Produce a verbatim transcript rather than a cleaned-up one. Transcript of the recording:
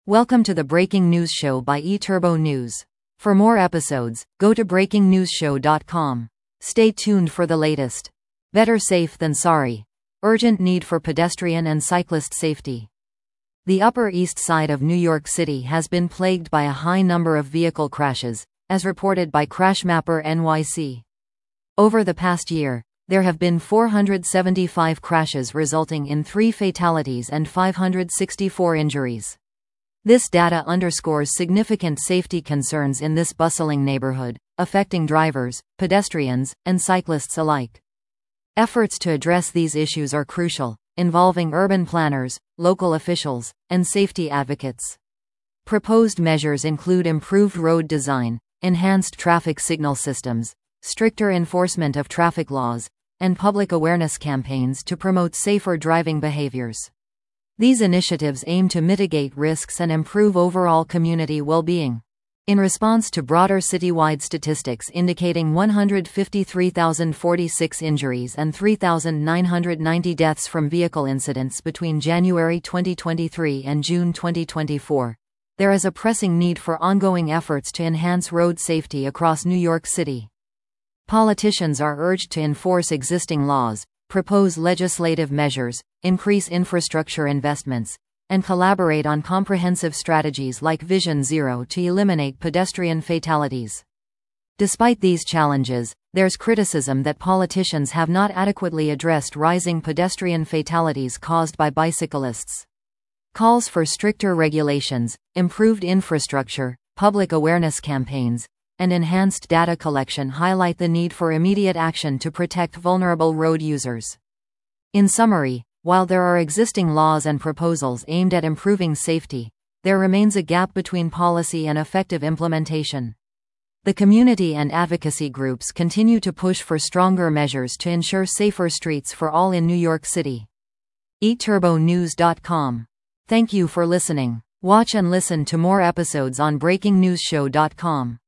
Welcome to the Breaking News Show by eTurbo News. For more episodes, go to breaking news show dot com. Stay tuned for the latest. Better safe than sorry. Urgent need for pedestrian and cyclist safety. The Upper East Side of New York City has been plagued by a high number of vehicle crashes, as reported by CrashMapper N Y C. Over the past year, there have been four hundred seventy-five crashes resulting in three fatalities and five hundred sixty-four injuries. This data underscores significant safety concerns in this bustling neighborhood, affecting drivers, pedestrians, and cyclists alike. Efforts to address these issues are crucial, involving urban planners, local officials, and safety advocates. Proposed measures include improved road design, enhanced traffic signal systems, stricter enforcement of traffic laws, and public awareness campaigns to promote safer driving behaviors. These initiatives aim to mitigate risks and improve overall community well-being. In response to broader citywide statistics indicating one hundred fifty-three thousand forty-six injuries and three thousand nine hundred ninety deaths from vehicle incidents between January twenty twenty-three and June twenty twenty-four, there is a pressing need for ongoing efforts to enhance road safety across New York City. Politicians are urged to enforce existing laws, propose legislative measures, increase infrastructure investments, and collaborate on comprehensive strategies like Vision Zero to eliminate pedestrian fatalities. Despite these challenges, there's criticism that politicians have not adequately addressed rising pedestrian fatalities caused by bicyclists. Calls for stricter regulations, improved infrastructure, public awareness campaigns, and enhanced data collection highlight the need for immediate action to protect vulnerable road users. In summary, while there are existing laws and proposals aimed at improving safety, there remains a gap between policy and effective implementation. The community and advocacy groups continue to push for stronger measures to ensure safer streets for all in New York City. e turbo news dot com. Thank you for listening. Watch and listen to more episodes on breaking news show dot com.